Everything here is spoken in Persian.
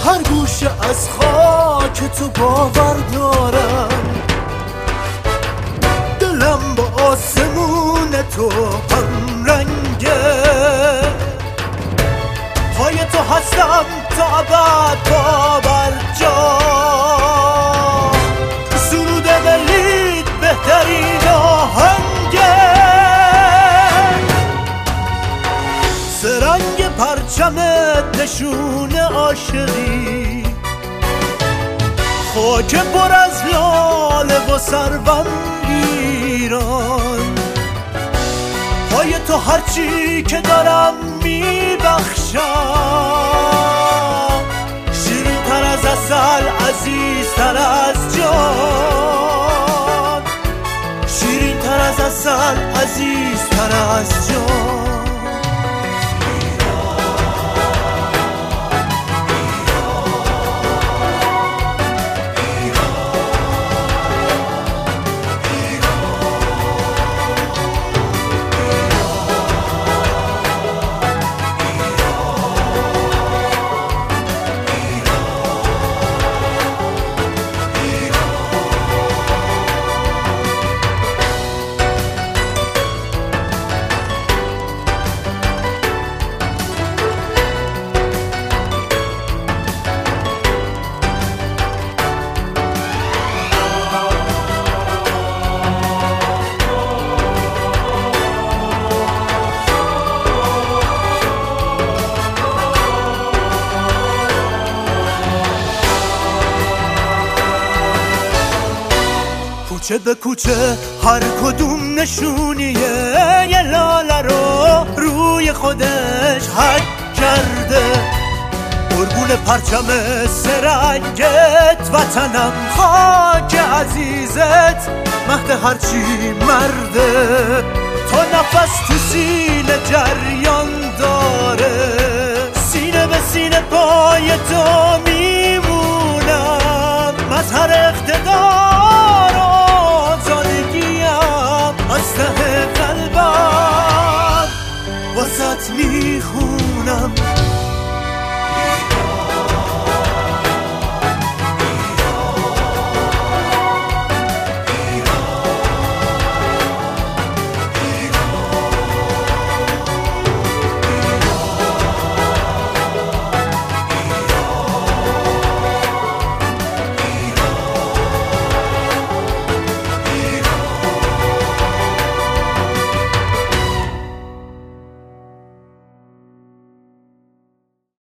هر گوشه از خاک تو باور دارم، دلم با آسمون تو هم رنگه، پای تو هستم تا ابد باور جان، سرود دلید بهترین آهنگه، سرنگ پرچمت نشون عاشقی، خاک پر از لاله و سربم ایران، پای تو هرچی که دارم میبخشم، شیرین تر از عسل عزیز تر از جان، شیرین تر از عسل عزیز تر از جان. کوچه به کوچه هر کدوم نشونیه یه لاله رو روی خودش حک کرده، قربون پرچم سرنگت وطنم خاک عزیزت مهد هرچی مرده، تا نفس تو سینه جریان داره